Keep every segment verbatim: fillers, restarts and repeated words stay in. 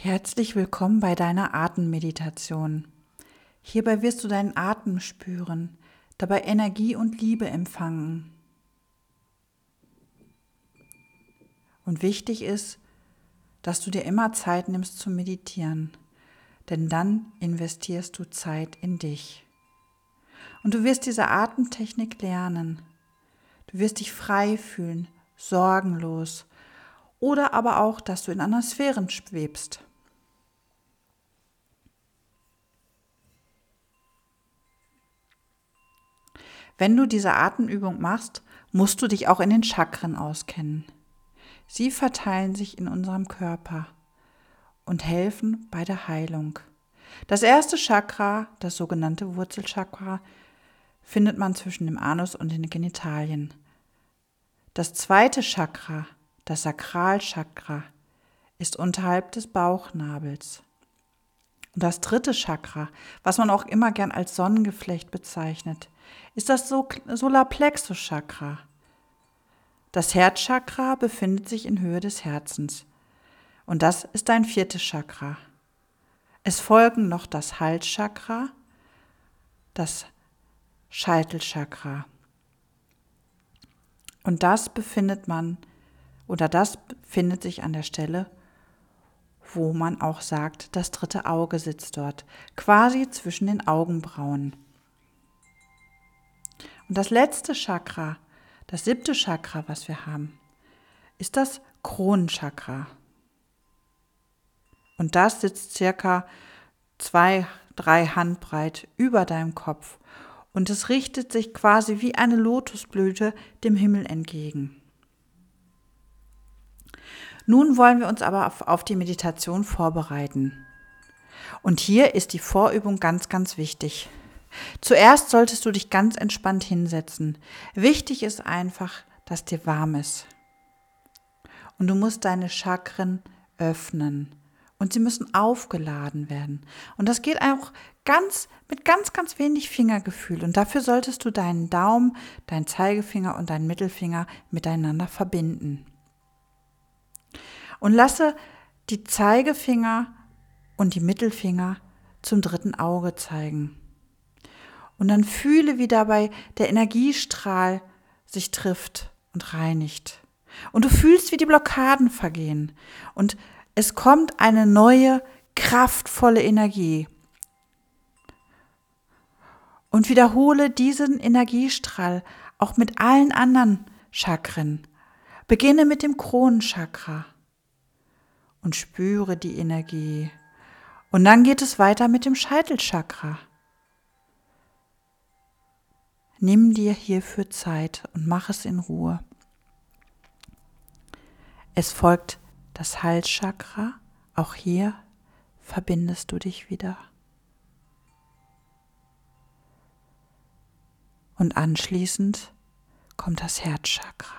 Herzlich willkommen bei deiner Atemmeditation. Hierbei wirst du deinen Atem spüren, dabei Energie und Liebe empfangen. Und wichtig ist, dass du dir immer Zeit nimmst zu meditieren, denn dann investierst du Zeit in dich. Und du wirst diese Atemtechnik lernen. Du wirst dich frei fühlen, sorgenlos oder aber auch, dass du in anderen Sphären schwebst. Wenn du diese Atemübung machst, musst du dich auch in den Chakren auskennen. Sie verteilen sich in unserem Körper und helfen bei der Heilung. Das erste Chakra, das sogenannte Wurzelchakra, findet man zwischen dem Anus und den Genitalien. Das zweite Chakra, das Sakralchakra, ist unterhalb des Bauchnabels. Und das dritte Chakra, was man auch immer gern als Sonnengeflecht bezeichnet, ist das Solarplexus-Chakra. Das Herzchakra befindet sich in Höhe des Herzens. Und das ist dein viertes Chakra. Es folgen noch das Halschakra, das Scheitelchakra. Und das befindet man, oder das befindet sich an der Stelle, wo man auch sagt, das dritte Auge sitzt dort, quasi zwischen den Augenbrauen. Und das letzte Chakra, das siebte Chakra, was wir haben, ist das Kronenchakra. Und das sitzt circa zwei, drei Handbreit über deinem Kopf. Und es richtet sich quasi wie eine Lotusblüte dem Himmel entgegen. Nun wollen wir uns aber auf, auf die Meditation vorbereiten. Und hier ist die Vorübung ganz, ganz wichtig. Zuerst solltest du dich ganz entspannt hinsetzen. Wichtig ist einfach, dass dir warm ist. Und du musst deine Chakren öffnen. Und sie müssen aufgeladen werden. Und das geht auch ganz mit ganz, ganz wenig Fingergefühl. Und dafür solltest du deinen Daumen, deinen Zeigefinger und deinen Mittelfinger miteinander verbinden. Und lasse die Zeigefinger und die Mittelfinger zum dritten Auge zeigen. Und dann fühle, wie dabei der Energiestrahl sich trifft und reinigt. Und du fühlst, wie die Blockaden vergehen. Und es kommt eine neue, kraftvolle Energie. Und wiederhole diesen Energiestrahl auch mit allen anderen Chakren. Beginne mit dem Kronenchakra und spüre die Energie. Und dann geht es weiter mit dem Scheitelchakra. Nimm dir hierfür Zeit und mach es in Ruhe. Es folgt das Halschakra. Auch hier verbindest du dich wieder. Und anschließend kommt das Herzchakra.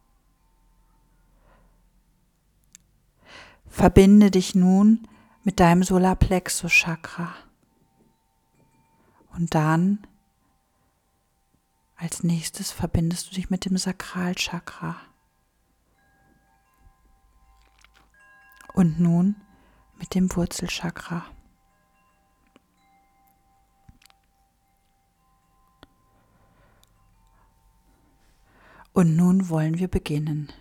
Verbinde dich nun mit deinem Solarplexus-Chakra. Und dann als nächstes verbindest du dich mit dem Sakralchakra. Und nun mit dem Wurzelchakra. Und nun wollen wir beginnen.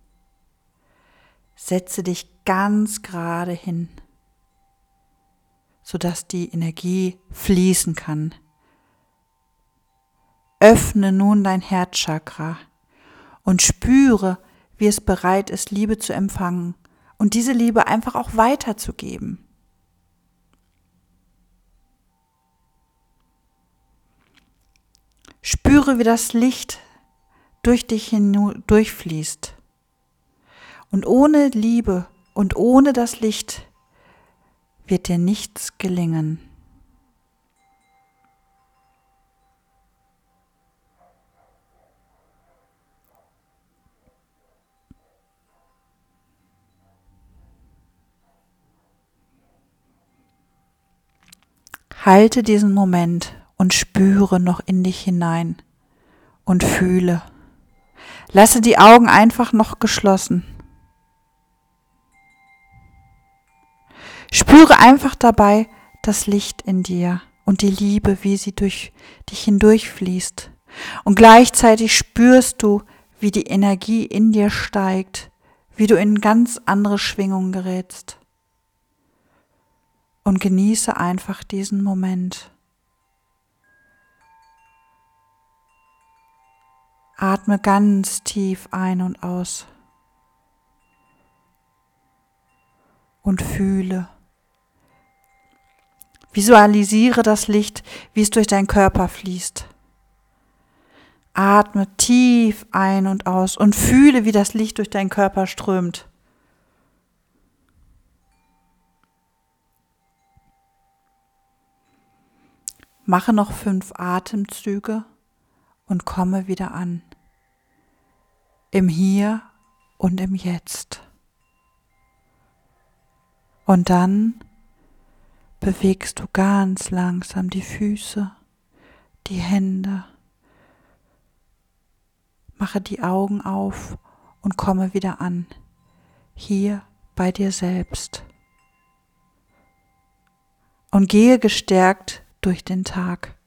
Setze dich ganz gerade hin, sodass die Energie fließen kann. Öffne nun dein Herzchakra und spüre, wie es bereit ist, Liebe zu empfangen und diese Liebe einfach auch weiterzugeben. Spüre, wie das Licht durch dich hindurchfließt. Und ohne Liebe und ohne das Licht wird dir nichts gelingen. Halte diesen Moment und spüre noch in dich hinein und fühle. Lasse die Augen einfach noch geschlossen. Spüre einfach dabei das Licht in dir und die Liebe, wie sie durch dich hindurchfließt. Und gleichzeitig spürst du, wie die Energie in dir steigt, wie du in ganz andere Schwingungen gerätst. Und genieße einfach diesen Moment. Atme ganz tief ein und aus. Und fühle. Visualisiere das Licht, wie es durch deinen Körper fließt. Atme tief ein und aus und fühle, wie das Licht durch deinen Körper strömt. Mache noch fünf Atemzüge und komme wieder an. Im Hier und im Jetzt. Und dann bewegst du ganz langsam die Füße, die Hände. Mache die Augen auf und komme wieder an. Hier bei dir selbst. Und gehe gestärkt durch den Tag.